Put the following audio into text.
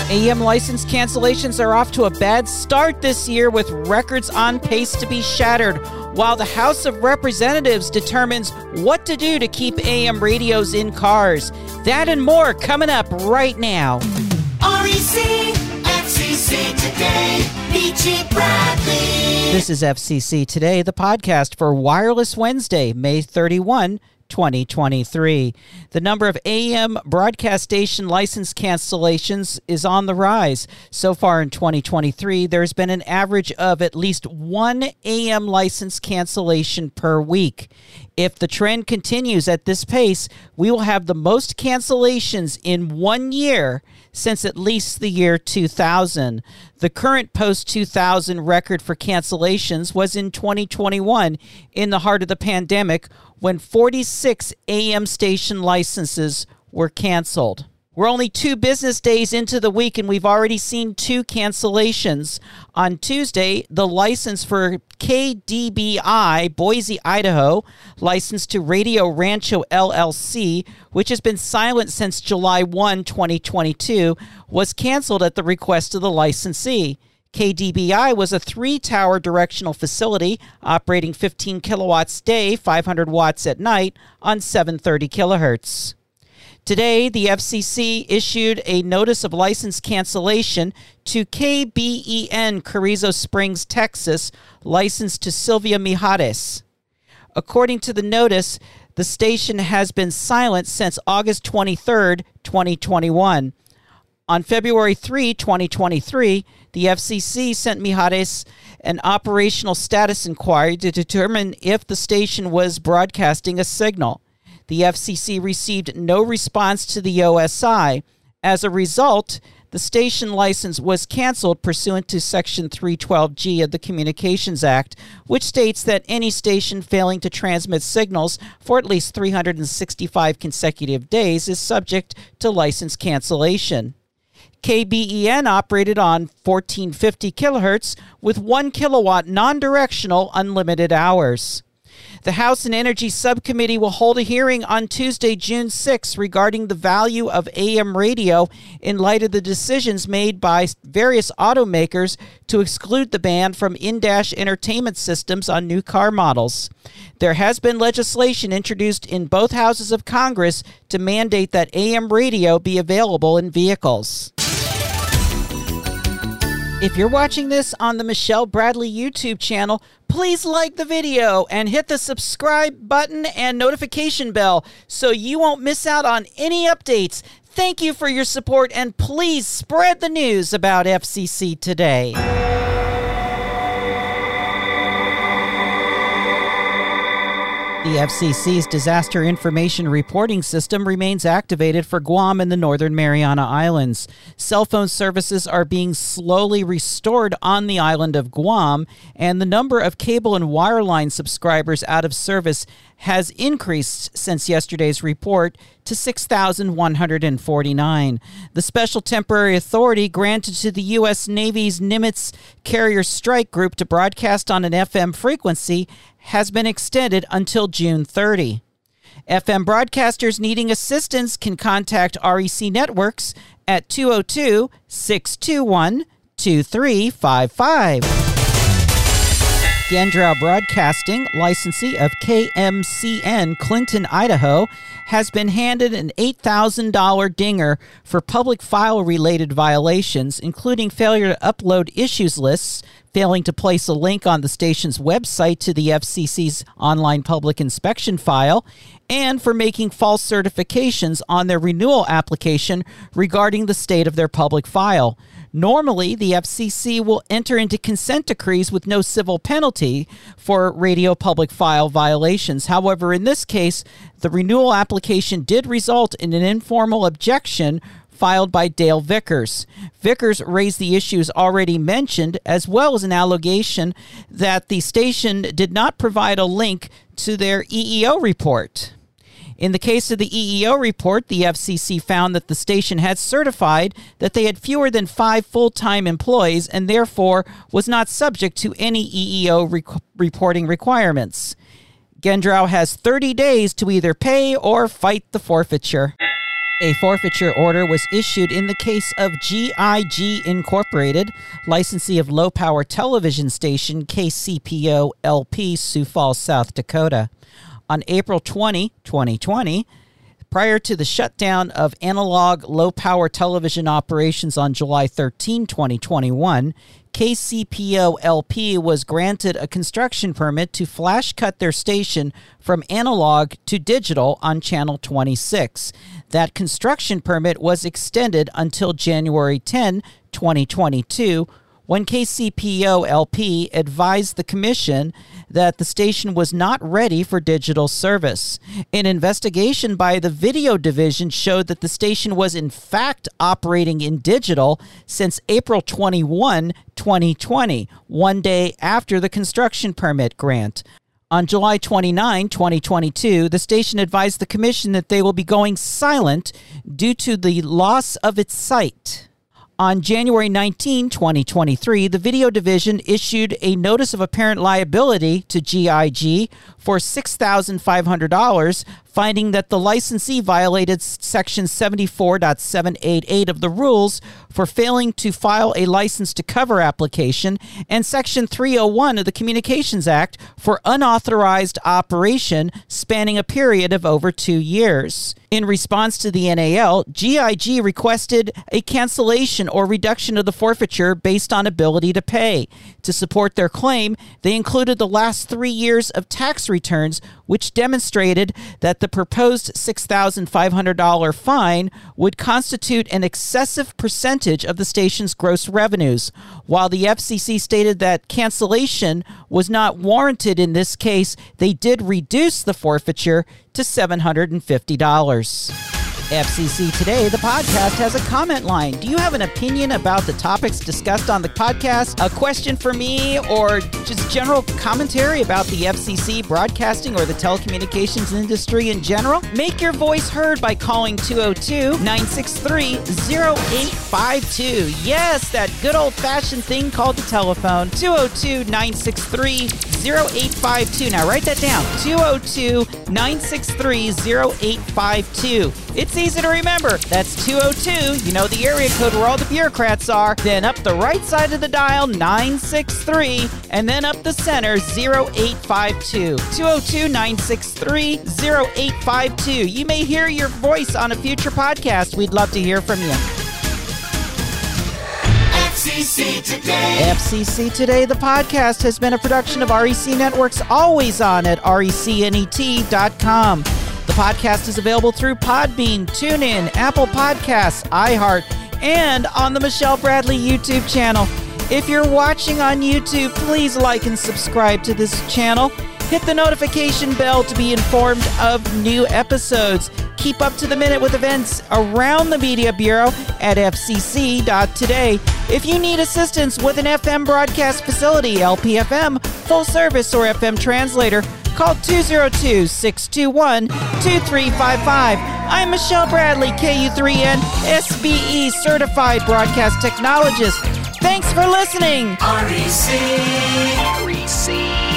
AM license cancellations are off to a bad start this year, with records on pace to be shattered, while the House of Representatives determines what to do to keep AM radios in cars. That and more coming up right now. REC, FCC Today, Peachy Bradley. This is FCC Today, the podcast for Wireless Wednesday, May 31, 2023. The number of AM broadcast station license cancellations is on the rise. So far in 2023, there's been an average of at least one AM license cancellation per week. If the trend continues at this pace, we will have the most cancellations in 1 year since at least the year 2000. The current post-2000 record for cancellations was in 2021, in the heart of the pandemic, when 46 AM station licenses were canceled. We're only 2 business days into the week, and we've already seen 2 cancellations. On Tuesday, the license for KDBI, Boise, Idaho, licensed to Radio Rancho LLC, which has been silent since July 1, 2022, was canceled at the request of the licensee. KDBI was a 3-tower directional facility operating 15 kilowatts day, 500 watts at night on 730 kilohertz. Today, the FCC issued a notice of license cancellation to KBEN Carrizo Springs, Texas, licensed to Sylvia Mijares. According to the notice, the station has been silent since August 23, 2021. On February 3, 2023, the FCC sent Mijares an operational status inquiry to determine if the station was broadcasting a signal. The FCC received no response to the OSI. As a result, the station license was canceled pursuant to Section 312G of the Communications Act, which states that any station failing to transmit signals for at least 365 consecutive days is subject to license cancellation. KBEN operated on 1450 kilohertz with 1 kilowatt non-directional unlimited hours. The House and Energy Subcommittee will hold a hearing on Tuesday, June 6, regarding the value of AM radio in light of the decisions made by various automakers to exclude the band from in-dash entertainment systems on new car models. There has been legislation introduced in both houses of Congress to mandate that AM radio be available in vehicles. If you're watching this on the Michelle Bradley YouTube channel, please like the video and hit the subscribe button and notification bell so you won't miss out on any updates. Thank you for your support, and please spread the news about FCC Today. The FCC's Disaster Information Reporting System remains activated for Guam and the Northern Mariana Islands. Cell phone services are being slowly restored on the island of Guam, and the number of cable and wireline subscribers out of service has increased since yesterday's report to 6,149. The Special Temporary Authority granted to the U.S. Navy's Nimitz Carrier Strike Group to broadcast on an FM frequency has been extended until June 30. FM broadcasters needing assistance can contact REC Networks at 202-621-2355. Gendrau Broadcasting, licensee of KMCN Clinton, Idaho, has been handed an $8,000 dinger for public file-related violations, including failure to upload issues lists, failing to place a link on the station's website to the FCC's online public inspection file, and for making false certifications on their renewal application regarding the state of their public file. Normally, the FCC will enter into consent decrees with no civil penalty for radio public file violations. However, in this case, the renewal application did result in an informal objection filed by Dale Vickers. Vickers raised the issues already mentioned, as well as an allegation that the station did not provide a link to their EEO report. In the case of the EEO report, the FCC found that the station had certified that they had fewer than 5 full-time employees and therefore was not subject to any EEO reporting requirements. Gendrau has 30 days to either pay or fight the forfeiture. A forfeiture order was issued in the case of GIG Incorporated, licensee of low-power television station KCPO LP, Sioux Falls, South Dakota. On April 20, 2020, prior to the shutdown of analog low-power television operations on July 13, 2021, KCPO LP was granted a construction permit to flash cut their station from analog to digital on Channel 26. That construction permit was extended until January 10, 2022, when KCPO LP advised the commission that the station was not ready for digital service. An investigation by the video division showed that the station was in fact operating in digital since April 21, 2020, one day after the construction permit grant. On July 29, 2022, the station advised the commission that they will be going silent due to the loss of its site. On January 19, 2023, the video division issued a notice of apparent liability to GIG for $6,500, finding that the licensee violated Section 74.788 of the rules for failing to file a license to cover application and Section 301 of the Communications Act for unauthorized operation spanning a period of over 2 years. In response to the NAL, GIG requested a cancellation or reduction of the forfeiture based on ability to pay. To support their claim, they included the last 3 years of tax returns, which demonstrated that the proposed $6,500 fine would constitute an excessive percentage of the station's gross revenues. While the FCC stated that cancellation was not warranted in this case, they did reduce the forfeiture to $750. FCC Today, the podcast, has a comment line. Do you have an opinion about the topics discussed on the podcast, a question for me, or just general commentary about the FCC, broadcasting, or the telecommunications industry in general? Make your voice heard by calling 202-963-0852. Yes, that good old-fashioned thing called the telephone. 202-963-0852. Now write that down. 202-963-0852. It's easy to remember. That's 202, you know the area code where all the bureaucrats are. Then up the right side of the dial, 963, and then up the center, 0852. 202-963-0852. You may hear your voice on a future podcast. We'd love to hear from you. FCC Today. FCC Today, the podcast, has been a production of REC Networks, always on at recnet.com. The podcast is available through Podbean, TuneIn, Apple Podcasts, iHeart, and on the Michelle Bradley YouTube channel. If you're watching on YouTube, please like and subscribe to this channel. Hit the notification bell to be informed of new episodes. Keep up to the minute with events around the Media Bureau at fcc.today. If you need assistance with an FM broadcast facility, LPFM, full service, or FM translator, call 202-621-2355. I'm Michelle Bradley, KU3N, SBE Certified Broadcast Technologist. Thanks for listening. REC.